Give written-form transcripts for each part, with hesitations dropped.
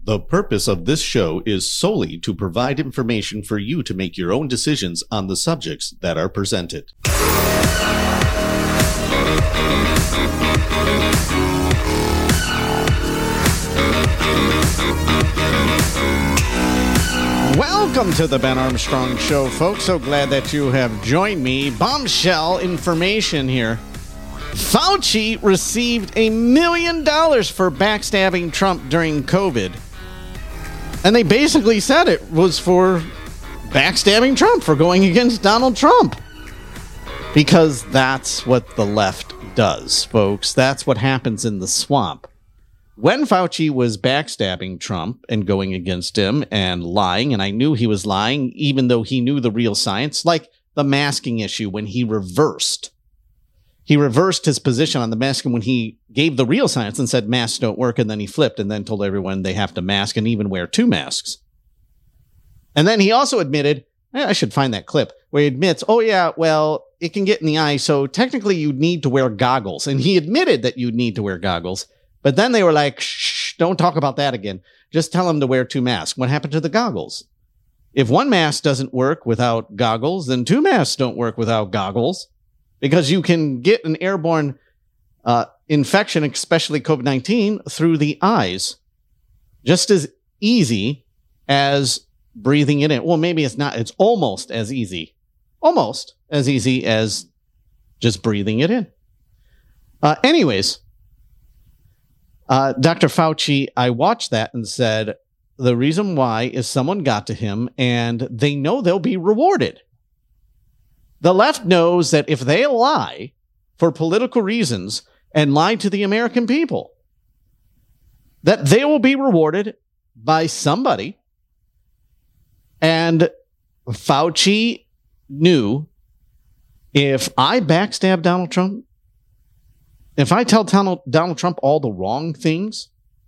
The purpose of this show is solely to provide information for you to make your own decisions on the subjects that are presented. Welcome to the Ben Armstrong Show, folks. So glad that you have joined me. Bombshell information here. Fauci received $1 million for backstabbing Trump during COVID. And they basically said it was for backstabbing Trump, for going against Donald Trump. Because that's what the left does, folks. That's what happens in the swamp. When Fauci was backstabbing Trump and going against him and lying, and I knew he was lying, even though he knew the real science, like the masking issue when he reversed his position on the masking when he gave the real science and said masks don't work, and then he flipped and then told everyone they have to mask and even wear 2 masks. And then he also admitted, I should find that clip, where he admits, oh yeah, well, it can get in the eye, so technically you'd need to wear goggles. And he admitted that you'd need to wear goggles. But then they were like, shh, don't talk about that again. Just tell him to wear 2 masks. What happened to the goggles? If 1 mask doesn't work without goggles, then 2 masks don't work without goggles. Because you can get an airborne infection, especially COVID-19, through the eyes. Just as easy as breathing it in. Well, maybe it's not. It's almost as easy. Almost as easy as just breathing it in. Anyways. Dr. Fauci, I watched that and said, the reason why is someone got to him and they know they'll be rewarded. The left knows that if they lie for political reasons and lie to the American people, that they will be rewarded by somebody. And Fauci knew, if I backstab Donald Trump, if I tell Donald Trump all the wrong things,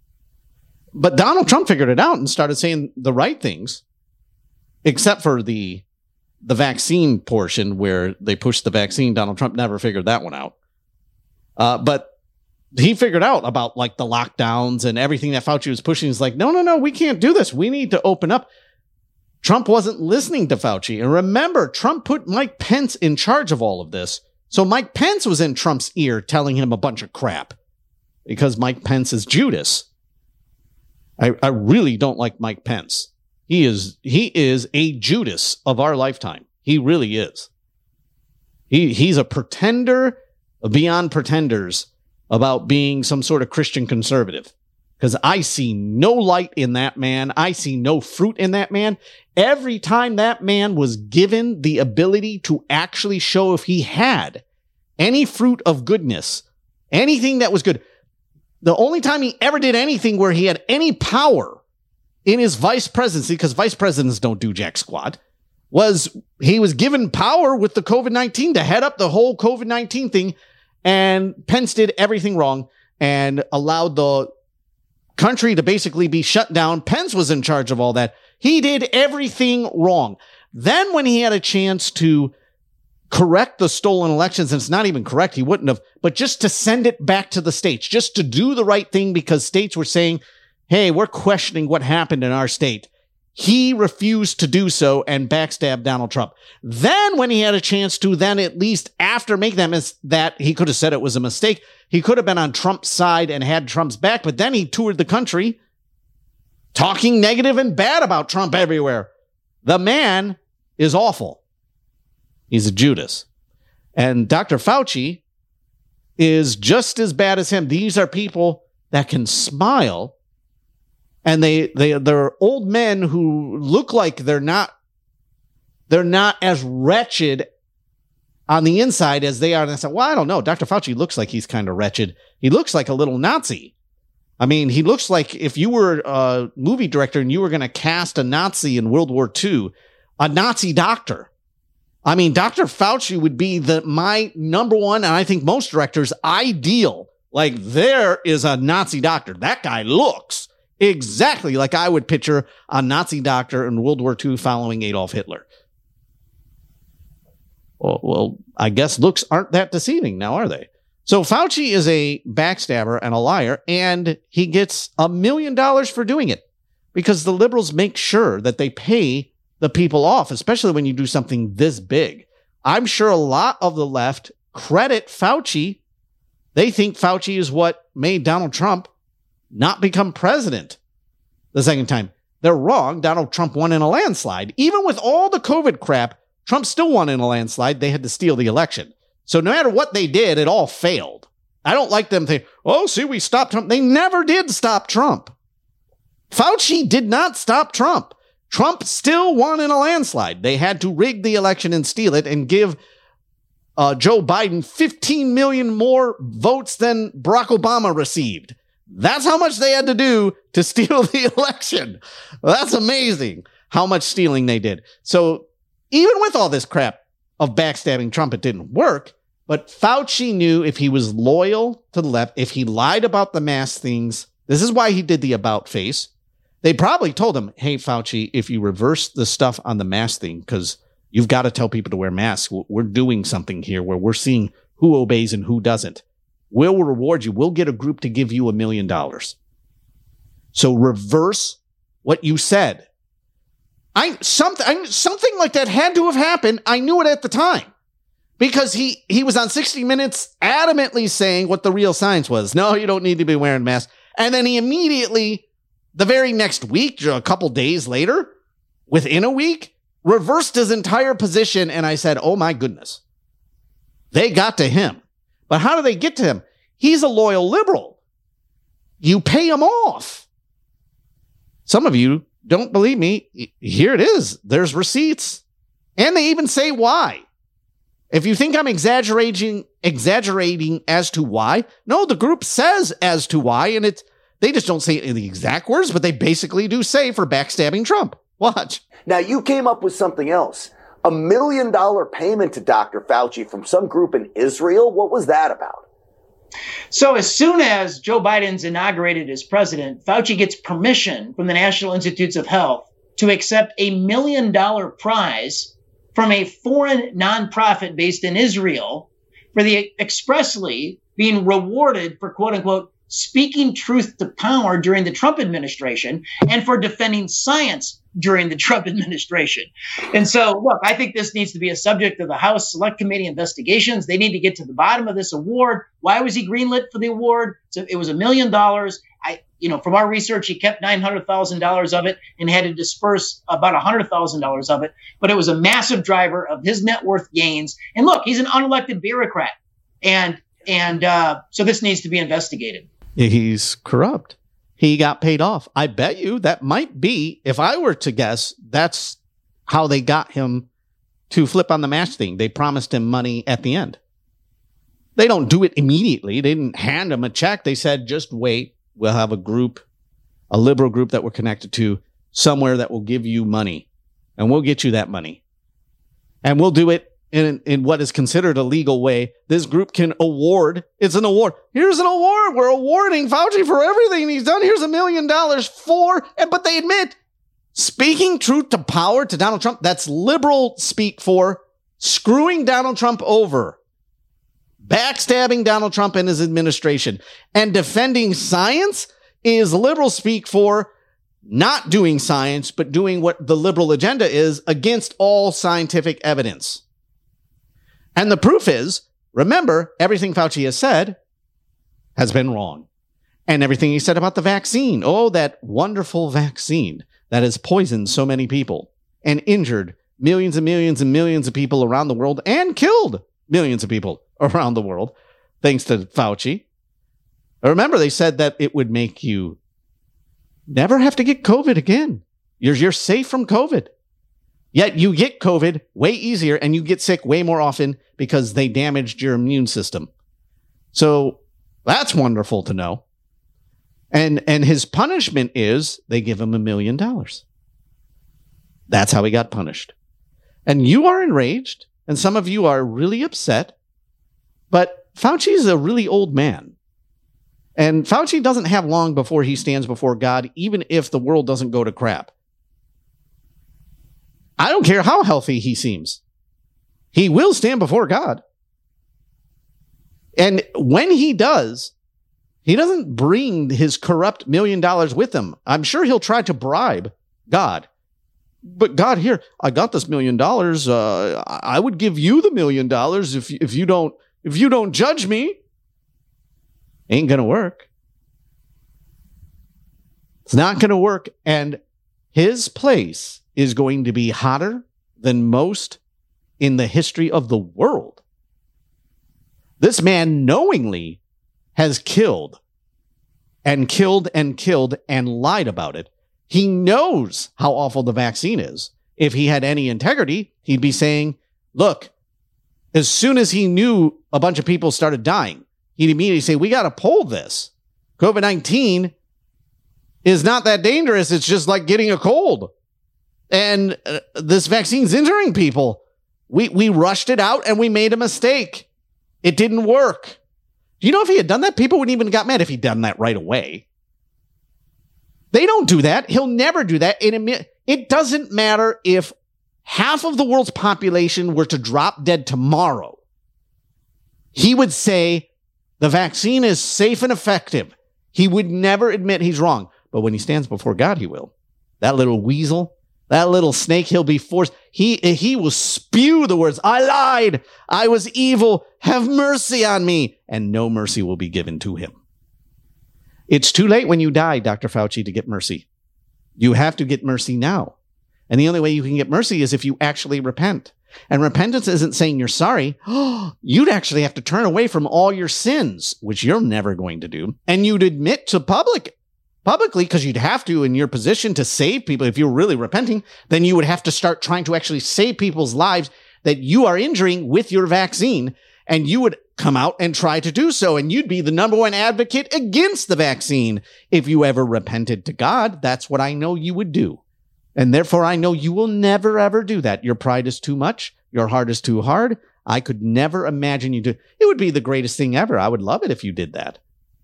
but Donald Trump figured it out and started saying the right things, except for the vaccine portion where they pushed the vaccine. Donald Trump never figured that one out. But he figured out about like the lockdowns and everything that Fauci was pushing. He's like, no, we can't do this. We need to open up. Trump wasn't listening to Fauci. And remember, Trump put Mike Pence in charge of all of this. So Mike Pence was in Trump's ear telling him a bunch of crap because Mike Pence is Judas. I really don't like Mike Pence. He is a Judas of our lifetime. He really is. He's a pretender beyond pretenders about being some sort of Christian conservative. Because I see no light in that man. I see no fruit in that man. Every time that man was given the ability to actually show if he had any fruit of goodness, anything that was good, the only time he ever did anything where he had any power in his vice presidency, because vice presidents don't do jack squat, was he was given power with the COVID-19 to head up the whole COVID-19 thing, and Pence did everything wrong and allowed the country to basically be shut down. Pence was in charge of all that. He did everything wrong. Then when he had a chance to correct the stolen elections, and it's not even correct, he wouldn't have, but just to send it back to the states, just to do the right thing because states were saying, hey, we're questioning what happened in our state. He refused to do so and backstabbed Donald Trump. Then when he had a chance to, then at least after making that he could have said it was a mistake. He could have been on Trump's side and had Trump's back, but then he toured the country talking negative and bad about Trump everywhere. The man is awful. He's a Judas. And Dr. Fauci is just as bad as him. These are people that can smile, and they're old men who look like they're not as wretched on the inside as they are. And I said, well, I don't know. Dr. Fauci looks like he's kind of wretched. He looks like a little Nazi. I mean, he looks like if you were a movie director and you were going to cast a Nazi in World War II, a Nazi doctor. I mean, Dr. Fauci would be my number one, and I think most directors' ideal. Like, there is a Nazi doctor. That guy looks exactly like I would picture a Nazi doctor in World War II following Adolf Hitler. Well, I guess looks aren't that deceiving now, are they? So Fauci is a backstabber and a liar, and he gets $1 million for doing it. because the liberals make sure that they pay the people off, especially when you do something this big. I'm sure a lot of the left credit Fauci. They think Fauci is what made Donald Trump not become president the second time. They're wrong. Donald Trump won in a landslide. Even with all the COVID crap, Trump still won in a landslide. They had to steal the election. So no matter what they did, it all failed. I don't like them saying, oh, see, we stopped Trump. They never did stop Trump. Fauci did not stop Trump. Trump still won in a landslide. They had to rig the election and steal it and give Joe Biden 15 million more votes than Barack Obama received. That's how much they had to do to steal the election. That's amazing how much stealing they did. So even with all this crap of backstabbing Trump, it didn't work. But Fauci knew if he was loyal to the left, if he lied about the mask things, this is why he did the about face. They probably told him, hey, Fauci, if you reverse the stuff on the mask thing, because you've got to tell people to wear masks. We're doing something here where we're seeing who obeys and who doesn't. We'll reward you. We'll get a group to give you $1 million. So reverse what you said. Something like that had to have happened. I knew it at the time. Because he was on 60 Minutes adamantly saying what the real science was. No, you don't need to be wearing masks. And then he immediately, the very next week, a couple days later, within a week, reversed his entire position. And I said, oh my goodness, they got to him. But how do they get to him? He's a loyal liberal. You pay him off. Some of you don't believe me. Here it is. There's receipts. And they even say why. If you think I'm exaggerating as to why, no, the group says as to why, and they just don't say it in the exact words, but they basically do say for backstabbing Trump. Watch. Now, you came up with something else. $1 million payment to Dr. Fauci from some group in Israel. What was that about? So as soon as Joe Biden's inaugurated as president, Fauci gets permission from the National Institutes of Health to accept $1 million prize from a foreign nonprofit based in Israel for the expressly being rewarded for, quote unquote, speaking truth to power during the Trump administration and for defending science during the Trump administration. And so, look, I think this needs to be a subject of the House Select Committee investigations. They need to get to the bottom of this award. Why was he greenlit for the award? So it was $1 million. From our research, he kept $900,000 of it and had to disperse about $100,000 of it. But it was a massive driver of his net worth gains. And look, he's an unelected bureaucrat. And so this needs to be investigated. He's corrupt. He got paid off. I bet you that might be, if I were to guess, that's how they got him to flip on the mask thing. They promised him money at the end. They don't do it immediately. They didn't hand him a check. They said, just wait. We'll have a group, a liberal group that we're connected to somewhere that will give you money. And we'll get you that money. And we'll do it in what is considered a legal way. This group can award. It's an award. Here's an award. We're awarding Fauci for everything he's done. Here's $1 million but they admit speaking truth to power to Donald Trump. That's liberal speak for screwing Donald Trump over, backstabbing Donald Trump and his administration, and defending science is liberal speak for not doing science, but doing what the liberal agenda is against all scientific evidence. And the proof is, remember, everything Fauci has said has been wrong. And everything he said about the vaccine. Oh, that wonderful vaccine that has poisoned so many people and injured millions and millions and millions of people around the world and killed millions of people around the world, thanks to Fauci. Remember, they said that it would make you never have to get COVID again. You're safe from COVID. Yet you get COVID way easier and you get sick way more often because they damaged your immune system. So that's wonderful to know. And his punishment is they give him $1 million. That's how he got punished. And you are enraged, and some of you are really upset, but Fauci is a really old man. And Fauci doesn't have long before he stands before God, even if the world doesn't go to crap. I don't care how healthy he seems. He will stand before God. And when he does, He doesn't bring his corrupt $1 million with him. I'm sure he'll try to bribe God. But God, here, I got this $1 million. I would give you the $1 million if you don't judge me. Ain't gonna work. It's not gonna work. And his place is going to be hotter than most in the history of the world. This man knowingly has killed and lied about it. He knows how awful the vaccine is. If he had any integrity, he'd be saying, look, as soon as he knew a bunch of people started dying, he'd immediately say, we got to pull this. COVID-19 is not that dangerous. It's just like getting a cold. And this vaccine's injuring people. We rushed it out and we made a mistake. It didn't work. Do you know if he had done that, people wouldn't even have got mad if he'd done that right away. They don't do that. He'll never do that. It doesn't matter if half of the world's population were to drop dead tomorrow. He would say the vaccine is safe and effective. He would never admit he's wrong. But when he stands before God, he will. That little weasel, that little snake, he'll be forced. He will spew the words, I lied. I was evil. Have mercy on me. And no mercy will be given to him. It's too late when you die, Dr. Fauci, to get mercy. You have to get mercy now. And the only way you can get mercy is if you actually repent. And repentance isn't saying you're sorry. You'd actually have to turn away from all your sins, which you're never going to do. And you'd admit to publicly, because you'd have to in your position to save people. If you're really repenting, then you would have to start trying to actually save people's lives that you are injuring with your vaccine. And you would come out and try to do so. And you'd be the number one advocate against the vaccine. If you ever repented to God, that's what I know you would do. And therefore, I know you will never, ever do that. Your pride is too much. Your heart is too hard. I could never imagine you do. It would be the greatest thing ever. I would love it if you did that.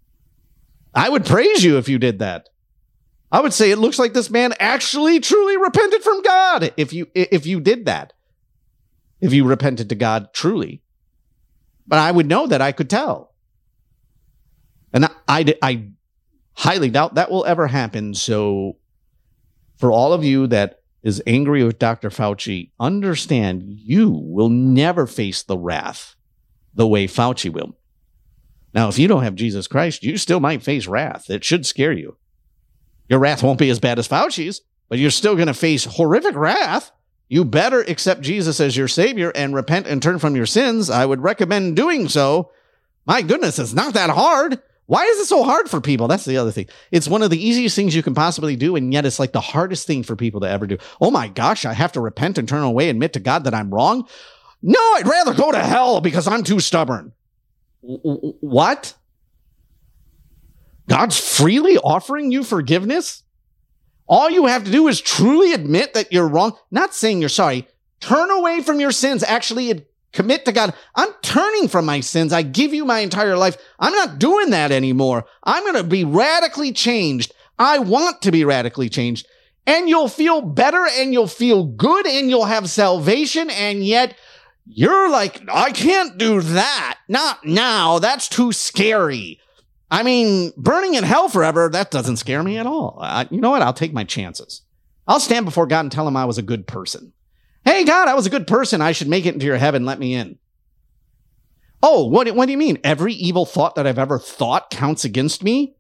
I would praise you if you did that. I would say it looks like this man actually truly repented from God. If you did that, if you repented to God truly. But I would know that. I could tell. And I highly doubt that will ever happen. So for all of you that is angry with Dr. Fauci, understand you will never face the wrath the way Fauci will. Now, if you don't have Jesus Christ, you still might face wrath. It should scare you. Your wrath won't be as bad as Fauci's, but you're still going to face horrific wrath. You better accept Jesus as your Savior and repent and turn from your sins. I would recommend doing so. My goodness, it's not that hard. Why is it so hard for people? That's the other thing. It's one of the easiest things you can possibly do, and yet it's like the hardest thing for people to ever do. Oh my gosh, I have to repent and turn away and admit to God that I'm wrong? No, I'd rather go to hell because I'm too stubborn. What? God's freely offering you forgiveness? All you have to do is truly admit that you're wrong. Not saying you're sorry. Turn away from your sins. Actually commit to God. I'm turning from my sins. I give you my entire life. I'm not doing that anymore. I'm going to be radically changed. I want to be radically changed. And you'll feel better and you'll feel good and you'll have salvation. And yet you're like, I can't do that. Not now. That's too scary. I mean, burning in hell forever, that doesn't scare me at all. You know what? I'll take my chances. I'll stand before God and tell him I was a good person. Hey, God, I was a good person. I should make it into your heaven. Let me in. Oh, what do you mean? Every evil thought that I've ever thought counts against me?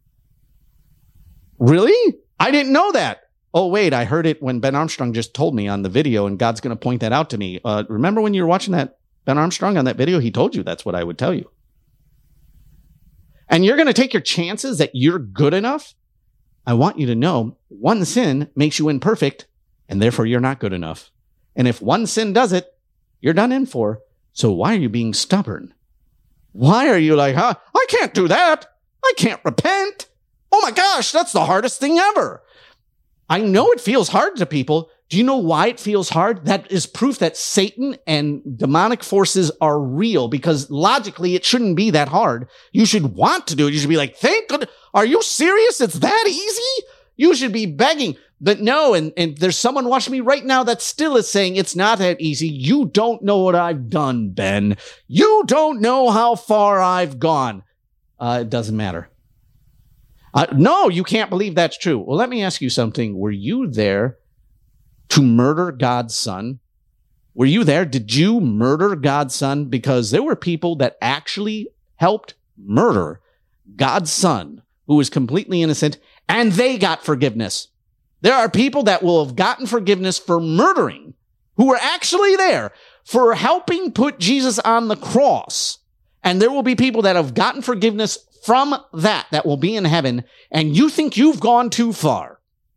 Really? I didn't know that. Oh, wait, I heard it when Ben Armstrong just told me on the video, and God's going to point that out to me. Remember when you were watching that Ben Armstrong on that video? He told you that's what I would tell you. And you're going to take your chances that you're good enough? I want you to know one sin makes you imperfect, and therefore you're not good enough. And if one sin does it, you're done in for. So why are you being stubborn? Why are you like, I can't do that. I can't repent. Oh my gosh, that's the hardest thing ever. I know it feels hard to people. Do you know why it feels hard? That is proof that Satan and demonic forces are real, because logically it shouldn't be that hard. You should want to do it. You should be like, thank God. Are you serious? It's that easy? You should be begging. But no, and there's someone watching me right now that still is saying it's not that easy. You don't know what I've done, Ben. You don't know how far I've gone. It doesn't matter. No, you can't believe that's true. Well, let me ask you something. Were you there to murder God's son? Were you there? Did you murder God's son? Because there were people that actually helped murder God's son, who was completely innocent, and they got forgiveness. There are people that will have gotten forgiveness for murdering, who were actually there for helping put Jesus on the cross. And there will be people that have gotten forgiveness from that will be in heaven, and you think you've gone too far.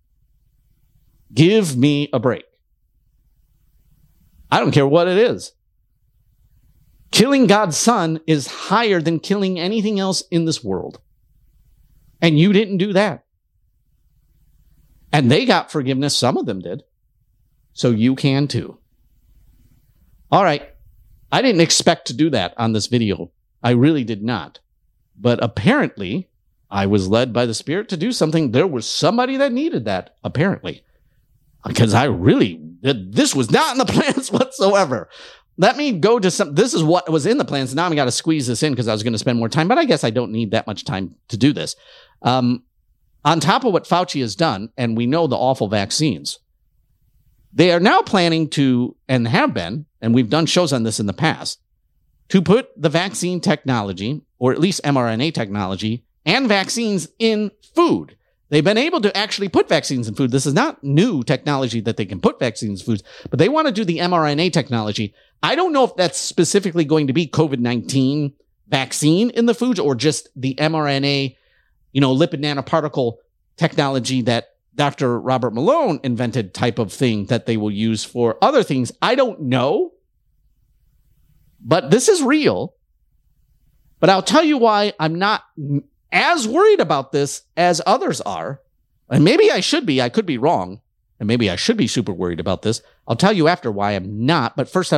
Give me a break. I don't care what it is. Killing God's son is higher than killing anything else in this world. And you didn't do that. And they got forgiveness. Some of them did. So you can too. All right. I didn't expect to do that on this video. I really did not. But apparently, I was led by the Spirit to do something. There was somebody that needed that, apparently. Because this was not in the plans whatsoever. Let me go to this is what was in the plans. Now I got to squeeze this in because I was going to spend more time, but I guess I don't need that much time to do this. On top of what Fauci has done, and we know the awful vaccines, they are now planning to, and have been, and we've done shows on this in the past, to put the vaccine technology, or at least mRNA technology, and vaccines in food. They've been able to actually put vaccines in food. This is not new technology that they can put vaccines in foods, but they want to do the mRNA technology. I don't know if that's specifically going to be COVID-19 vaccine in the foods or just the mRNA, lipid nanoparticle technology that Dr. Robert Malone invented type of thing that they will use for other things. I don't know. But this is real. But I'll tell you why I'm not as worried about this as others are. And maybe I should be. I could be wrong. And maybe I should be super worried about this. I'll tell you after why I'm not. But first,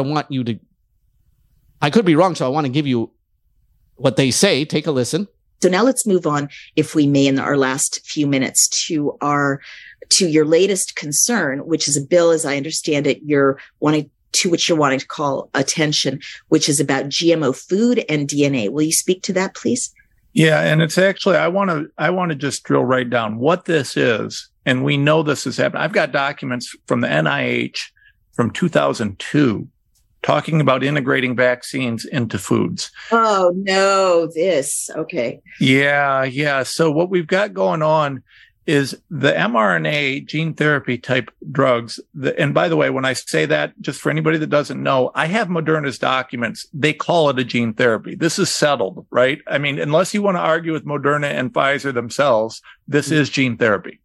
I could be wrong, so I want to give you what they say. Take a listen. So now let's move on, if we may, in our last few minutes to your latest concern, which is a bill, as I understand it, which you're wanting to call attention, which is about GMO food and DNA. Will you speak to that, please? Yeah, and it's actually, I want to just drill right down what this is, and we know this has happened. I've got documents from the NIH from 2002 talking about integrating vaccines into foods. Oh no, okay. Yeah. So what we've got going on is the mRNA gene therapy type drugs. And by the way, when I say that, just for anybody that doesn't know, I have Moderna's documents. They call it a gene therapy. This is settled, right? I mean, unless you want to argue with Moderna and Pfizer themselves, this is gene therapy.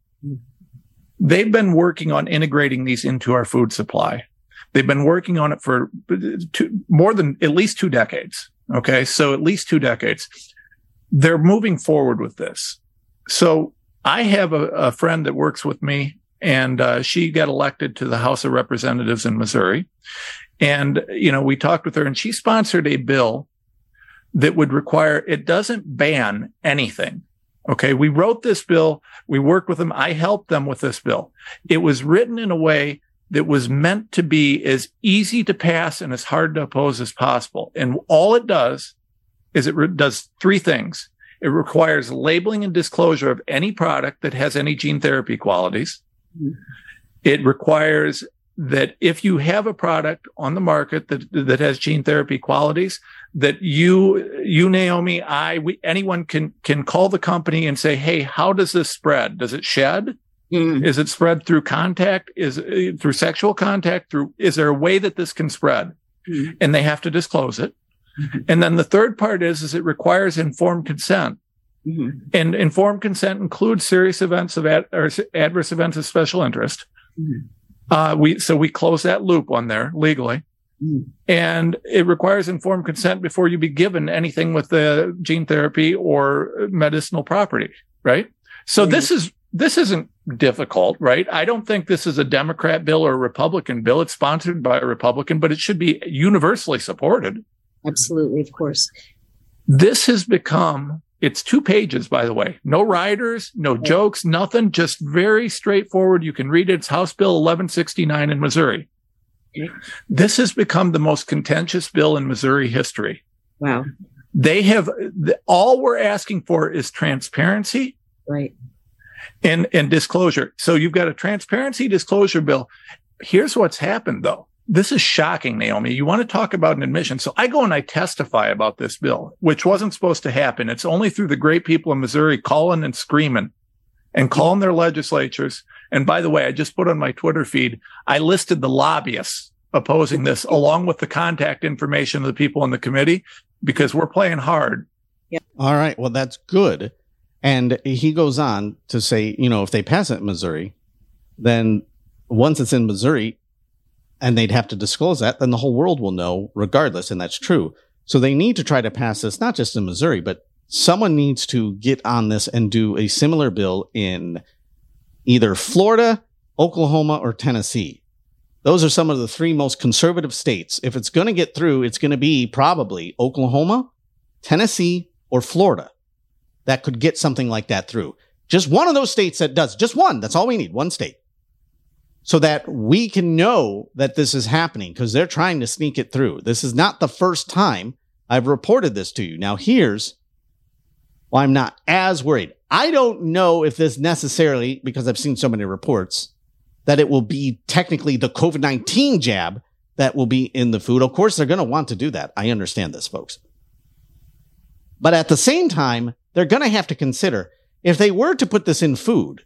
They've been working on integrating these into our food supply. They've been working on it for more than at least 2 decades. Okay. So at least 2 decades. They're moving forward with this. So I have a friend that works with me, and she got elected to the House of Representatives in Missouri. And, we talked with her, and she sponsored a bill that would require, it doesn't ban anything. Okay. We wrote this bill. We worked with them. I helped them with this bill. It was written in a way that was meant to be as easy to pass and as hard to oppose as possible. And all it does is it does 3 things. It requires labeling and disclosure of any product that has any gene therapy qualities. It requires that if you have a product on the market that has gene therapy qualities, that you Naomi, anyone can call the company and say, hey, how does this spread? Does it shed? Is it spread through contact? Is it through sexual contact? Is there a way that this can spread? And they have to disclose it. And then the third part is it requires informed consent. And informed consent includes serious events of adverse events of special interest. We close that loop on there legally. And it requires informed consent before you be given anything with the gene therapy or medicinal property, right? So this isn't difficult, right? I don't think this is a Democrat bill or a Republican bill. It's sponsored by a Republican, but it should be universally supported. Absolutely, of course. This has become, it's 2 pages, by the way. No riders, no jokes, nothing, just very straightforward. You can read it. It's House Bill 1169 in Missouri. This has become the most contentious bill in Missouri history. Wow. All we're asking for is transparency Right. And disclosure. So you've got a transparency disclosure bill. Here's what's happened, though. This is shocking, Naomi. You want to talk about an admission. So I go and I testify about this bill, which wasn't supposed to happen. It's only through the great people in Missouri calling and screaming and calling their legislatures. And by the way, I just put on my Twitter feed, I listed the lobbyists opposing this along with the contact information of the people in the committee, because we're playing hard. Yeah. All right. Well, that's good. And he goes on to say, if they pass it in Missouri, then once it's in Missouri and they'd have to disclose that, then the whole world will know regardless. And that's true. So they need to try to pass this, not just in Missouri, but someone needs to get on this and do a similar bill in either Florida, Oklahoma, or Tennessee. Those are some of the three most conservative states. If it's going to get through, it's going to be probably Oklahoma, Tennessee, or Florida that could get something like that through. Just one of those states that does. Just one. That's all we need. One state. So that we can know that this is happening, because they're trying to sneak it through. This is not the first time I've reported this to you. Now, here's why I'm not as worried. I don't know if this necessarily, because I've seen so many reports, that it will be technically the COVID-19 jab that will be in the food. Of course, they're going to want to do that. I understand this, folks. But at the same time, they're going to have to consider, if they were to put this in food,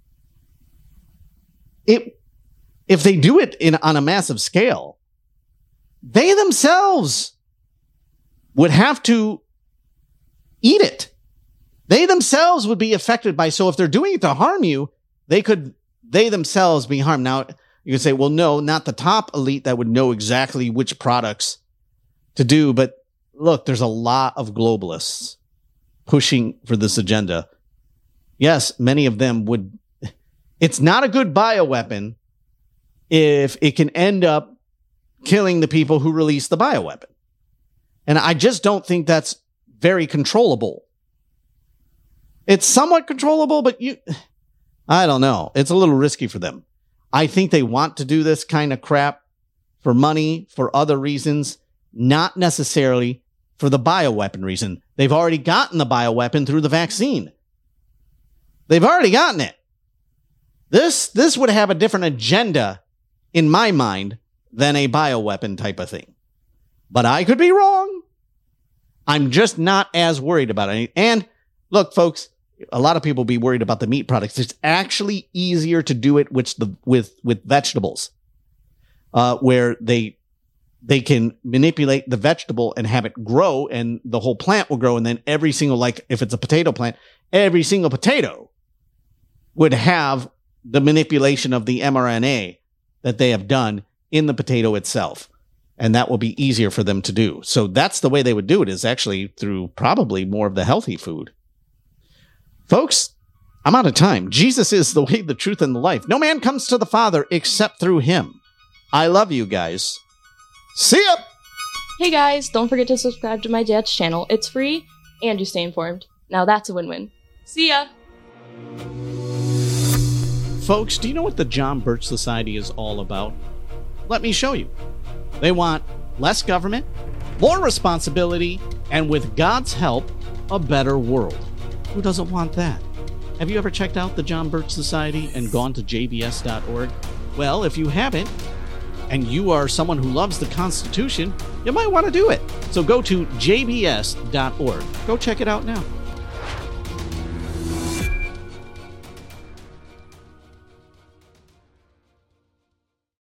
if they do it on a massive scale, they themselves would have to eat it. They themselves would be affected by. So if they're doing it to harm you, they themselves be harmed. Now, you can say, well, no, not the top elite that would know exactly which products to do. But look, there's a lot of globalists pushing for this agenda. Yes, many of them would. It's not a good bioweapon if it can end up killing the people who release the bioweapon. And I just don't think that's very controllable. It's somewhat controllable, but I don't know. It's a little risky for them. I think they want to do this kind of crap for money, for other reasons, not necessarily for the bioweapon reason. They've already gotten the bioweapon through the vaccine. They've already gotten it. This would have a different agenda in my mind than a bioweapon type of thing. But I could be wrong. I'm just not as worried about it. And look, folks, a lot of people be worried about the meat products. It's actually easier to do it with vegetables, where they can manipulate the vegetable and have it grow, and the whole plant will grow. And then every single, like if it's a potato plant, every single potato would have the manipulation of the mRNA that they have done in the potato itself. And that will be easier for them to do. So that's the way they would do it, is actually through probably more of the healthy food. Folks, I'm out of time. Jesus is the way, the truth, and the life. No man comes to the Father except through him. I love you guys. See ya! Hey guys, don't forget to subscribe to my dad's channel. It's free, and you stay informed. Now that's a win-win. See ya! Folks, do you know what the John Birch Society is all about? Let me show you. They want less government, more responsibility, and with God's help, a better world. Who doesn't want that? Have you ever checked out the John Birch Society and gone to jbs.org? Well, if you haven't, and you are someone who loves the Constitution, you might want to do it. So go to jbs.org. Go check it out now.